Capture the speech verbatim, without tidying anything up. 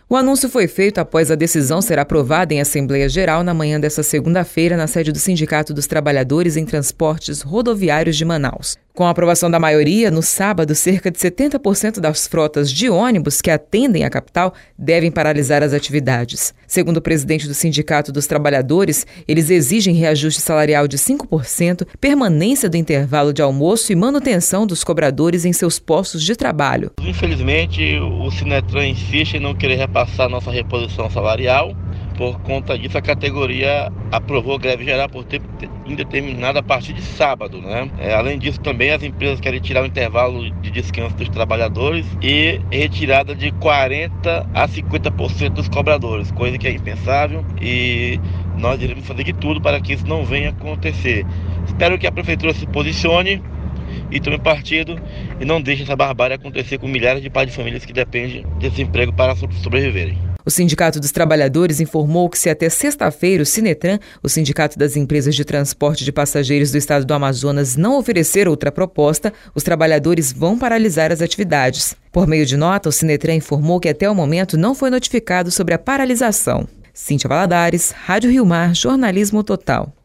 O anúncio foi feito após a decisão ser aprovada em Assembleia Geral na manhã desta segunda-feira na sede do Sindicato dos Trabalhadores em Transportes Rodoviários de Manaus. Com a aprovação da maioria, no sábado, cerca de setenta por cento das frotas de ônibus que atendem a capital devem paralisar as atividades. Segundo o presidente do Sindicato dos Trabalhadores, eles exigem reajuste salarial de cinco por cento, permanência do intervalo de almoço e manutenção dos cobradores em seus postos de trabalho. Infelizmente, o Sinetran insiste em não querer repassar nossa reposição salarial. Por conta disso, a categoria aprovou greve geral por tempo indeterminado a partir de sábado, né? É, além disso, também as empresas querem tirar o intervalo de descanso dos trabalhadores e retirada de quarenta a cinquenta por cento dos cobradores, coisa que é impensável e nós iremos fazer de tudo para que isso não venha acontecer. Espero que a prefeitura se posicione e tome partido e não deixe essa barbárie acontecer com milhares de pais de famílias que dependem desse emprego para sobreviverem. O Sindicato dos Trabalhadores informou que se até sexta-feira o Sinetran, o Sindicato das Empresas de Transporte de Passageiros do Estado do Amazonas, não oferecer outra proposta, os trabalhadores vão paralisar as atividades. Por meio de nota, o Sinetran informou que até o momento não foi notificado sobre a paralisação. Cíntia Valadares, Rádio Rio Mar, Jornalismo Total.